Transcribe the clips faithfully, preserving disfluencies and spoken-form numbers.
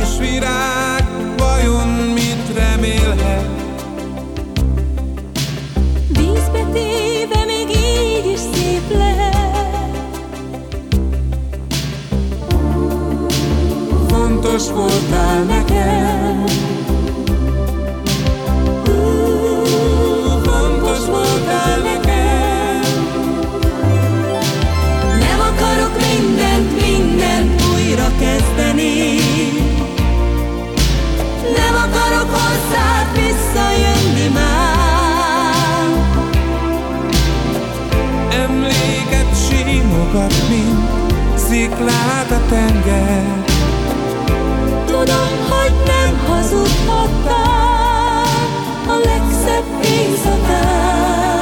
kis virág vajon mit remélhet? Vízbe téve még így is szép lehet. Fontos voltál nekem, fontos voltál nekem. Nem akarok mindent, mindent újra kezdeni. Nem akarok hozzád visszajönni már. Emléket simogat, mint sziklát a tenger. Tudom, hogy nem hazudhattál a legszebb éjszakán.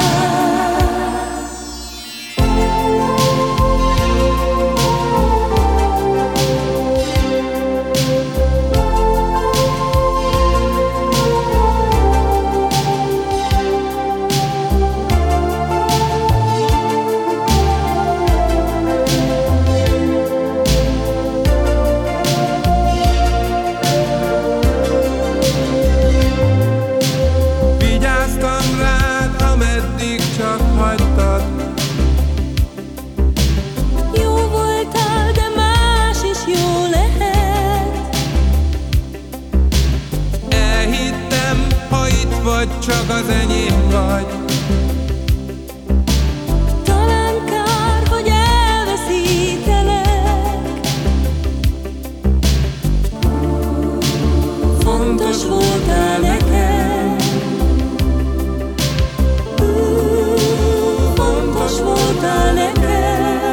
Jó voltál, de más is jó lehet. Elhittem, ha itt vagy, csak az enyém vagy. Talán kár, hogy elveszítelek. Fontos voltál nekem. Fontos voltál nekem.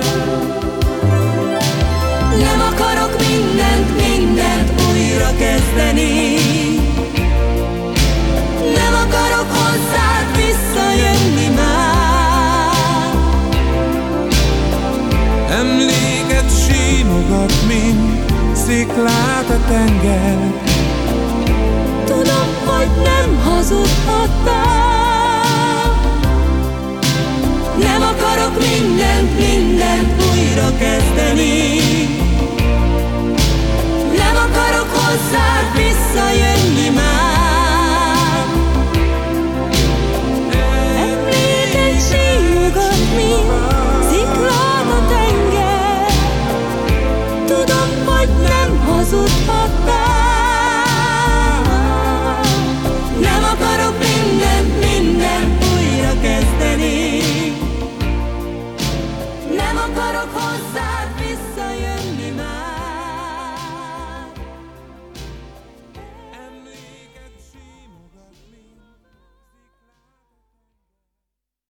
Nem akarok mindent, mindent újra kezdeni. Nem akarok hozzád visszajönni már. Emléket simogat, mint sziklát a tenger. Tudom, hogy nem hazudhattál. Nem akarok mindent, mindent újra kezdeni. Nem akarok hozzád visszajönni már. Emléket simogat, mint sziklát a tenger. Tudom, hogy nem hazudhattál. Nem akarok mindent, mindent újra kezdeni. Nem akarok hozzá